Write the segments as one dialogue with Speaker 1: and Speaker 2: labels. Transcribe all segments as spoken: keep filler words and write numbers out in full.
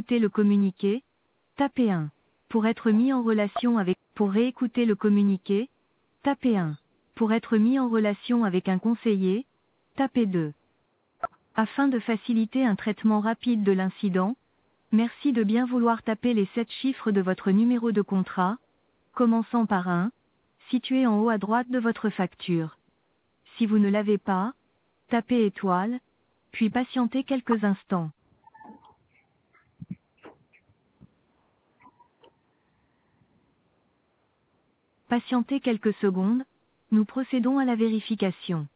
Speaker 1: réécouter le communiqué, tapez un. Pour être mis en relation avec, pour réécouter le communiqué, tapez un. Pour être mis en relation avec un conseiller, tapez deux. Afin de faciliter un traitement rapide de l'incident, merci de bien vouloir taper les sept chiffres de votre numéro de contrat, commençant par un, situé en haut à droite de votre facture. Si vous ne l'avez pas, tapez étoile, puis patientez quelques instants. Patientez quelques secondes, nous procédons à la vérification.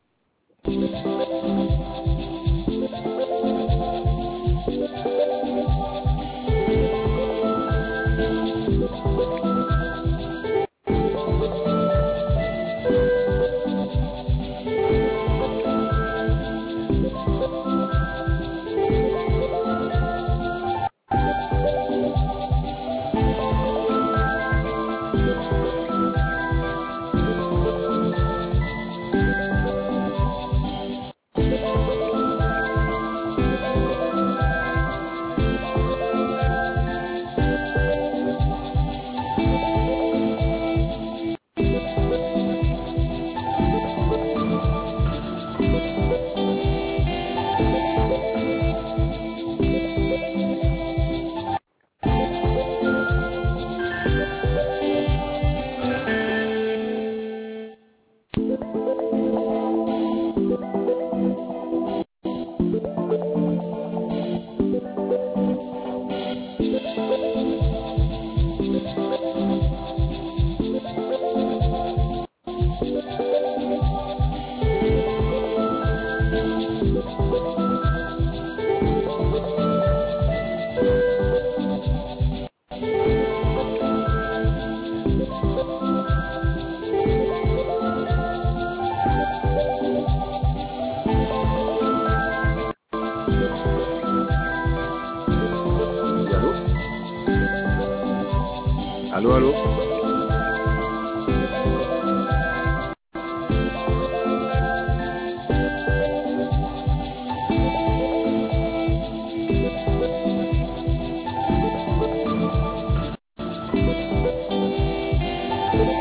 Speaker 2: Allô, allô?